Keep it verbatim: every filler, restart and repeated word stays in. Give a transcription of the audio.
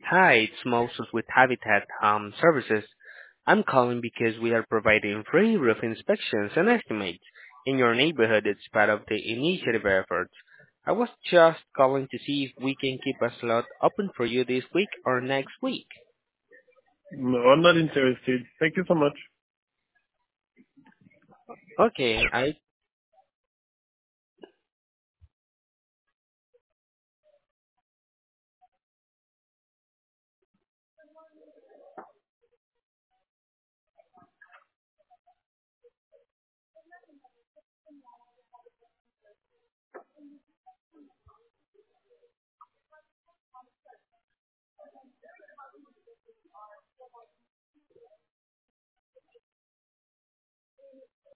Hi, it's Moses with Habitat um, Services. I'm calling because we are providing free roof inspections and estimates in your neighborhood as part of the initiative efforts. I was just calling to see if we can keep a slot open for you this week or next week. No, I'm not interested. Thank you so much. Okay, I